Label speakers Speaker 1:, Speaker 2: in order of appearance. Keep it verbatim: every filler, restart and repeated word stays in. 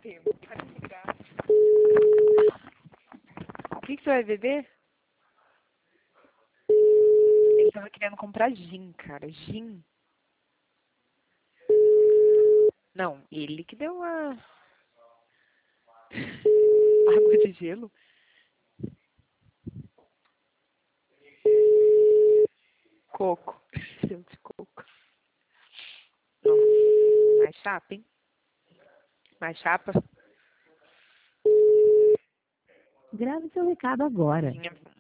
Speaker 1: Pedro, para de ligar. O que, que você vai beber? Ele tava querendo comprar gin, cara. Gin. Não, ele que deu a... água de gelo. Coco. Gelo de coco. Nossa, mais chapa, hein? Mais chapa.
Speaker 2: Grave seu recado agora.
Speaker 1: Tinha